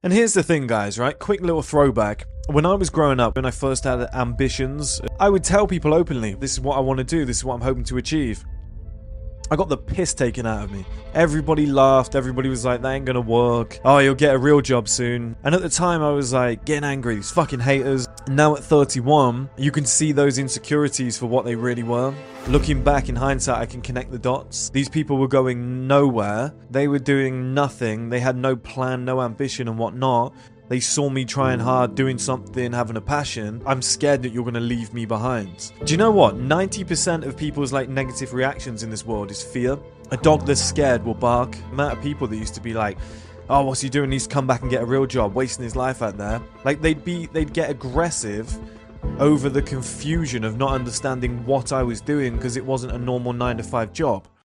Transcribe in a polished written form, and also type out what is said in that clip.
And here's the thing, guys, right? Quick little throwback. When I was growing up, when I first had ambitions, I would tell people openly, this is what I want to do, this is what I'm hoping to achieve. I got the piss taken out of me. Everybody laughed, everybody was like, that ain't gonna work. Oh, you'll get a real job soon. And at the time, I was like, getting angry, these fucking haters. Now at 31, you can see those insecurities for what they really were. Looking back in hindsight, I can connect the dots. These people were going nowhere. They were doing nothing. They had no plan, no ambition and whatnot. They saw me trying hard, doing something, having a passion. I'm scared that you're going to leave me behind. Do you know what? 90% of people's negative reactions in this world is fear. A dog that's scared will bark. The amount of people that used to be like, oh, what's he doing? He needs to come back and get a real job, wasting his life out there. They'd get aggressive over the confusion of not understanding what I was doing because it wasn't a normal 9-to-5 job.